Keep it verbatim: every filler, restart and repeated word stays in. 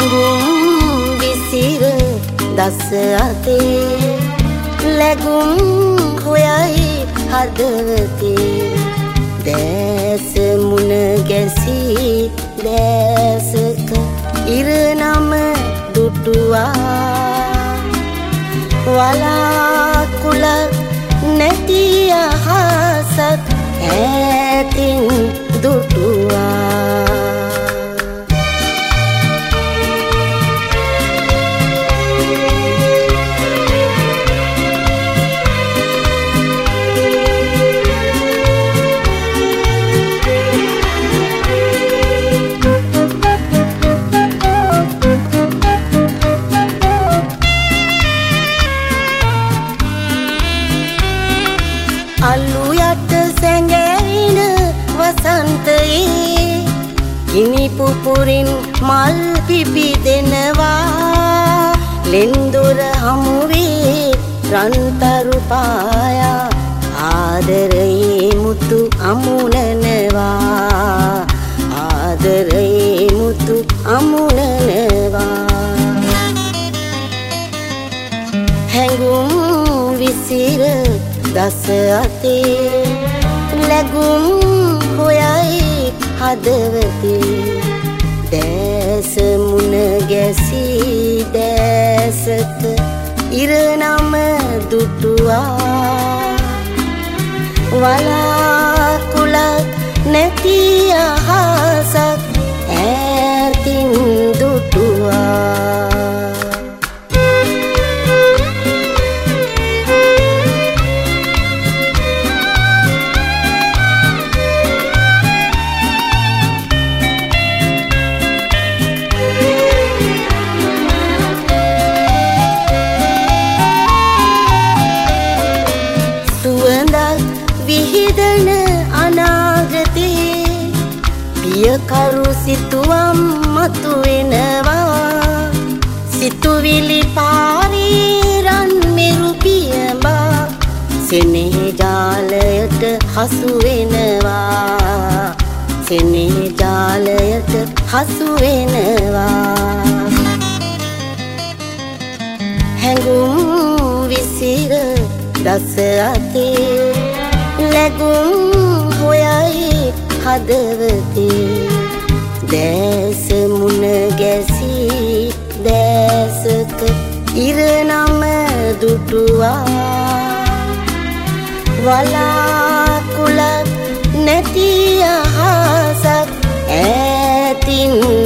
හැඟුම් විසිර දස අතේ ලැබුම් හොයයි හදවතේ දැස මුණ ගැසී දැසක ඉරනම දුටුවා වලාකුළක් නැති අහසක් ඈතින් දුටුවා අලු යට සැඟැවින වසන්තයේ ගිනි පුපුරින් මල් පිපිදෙනවා ලෙන්දොර හමුවේ රන්තරු පායා ආදරයේ මුතු අමුණනවා ආදරයේ මුතු අමුණනවා හැඟුම් විසිර දස අතේ ලැබුම් හොයයි හදවතේ දැස මුණ ගැසී දැසක ඉරනම දුටුවා වලාකුළක් නැති අහසක් ඈතින් දුටුවා විහිදන අනාගතේ පියකරු සිතුවම් මතුවෙනවා සිතුවිලි පාරේ රන් මෙරු පියඹා සෙනෙහ ජාලයට හසු වෙනවා සෙනෙහ ජාලයට හසු වෙනවා හැඟුම් විසිර දස අතේ ලැබුම් හොයයි හදවතේ දැස මුණ ගැසී දැසක ඉරනම දුටුවා වලාකුළක් නැති අහසක් ඈතින්